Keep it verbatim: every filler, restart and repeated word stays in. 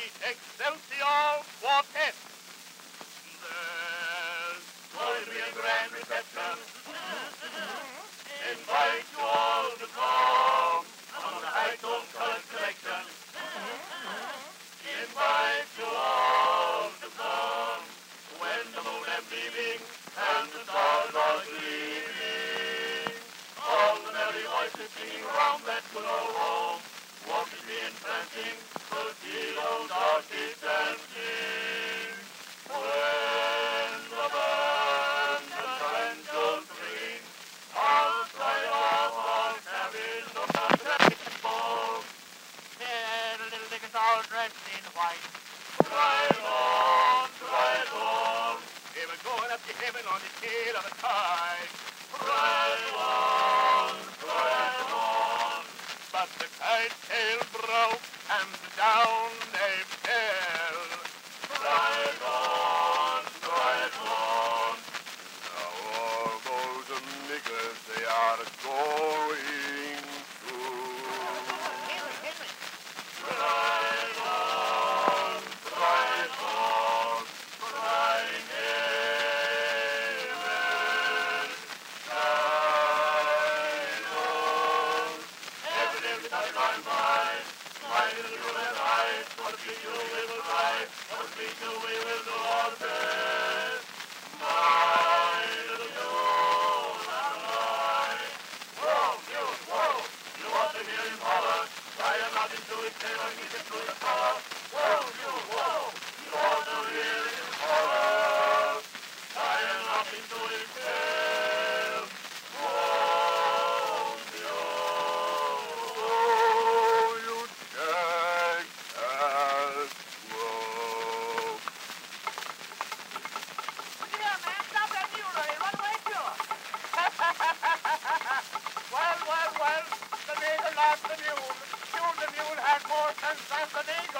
Excelsior Quartet. There's going to be a grand reception. Invite you all to come on the High Tone Colored Collection. Invite you all to come when the moon is beaming and the stars are gleaming. All the merry voices singing around that good old home, walking and prancing, the heroes are keep dancing. When the band and banjos ring, I'll fly off on carriage of the ball. There the little diggers all dressed in white. Ride on, ride on, they were going up to heaven on the tail of a kite. Ride on, ride on, but the kite's tail broke and down they fell. Ride on, ride on, now all those niggers they are going to. Henry, Henry. Ride on, ride on, crying heaven, shine on. Every, everybody ride by, ride in the blue and high, what we do we will ride, what we do we will do our best. My little mule and I, whoa, mule, whoa, you ought to hear him holler, try and knock him to his tail and get him to the collar. Whoa, mule, whoa, you ought to hear him holler, try and knock him to his tail. Whoa, mule, oh, you jackass, whoa. Look at that, man. Stop that mule or they run away too. Well, well, well, the nigger lost the mule. Soon the mule had more sense than the nigger.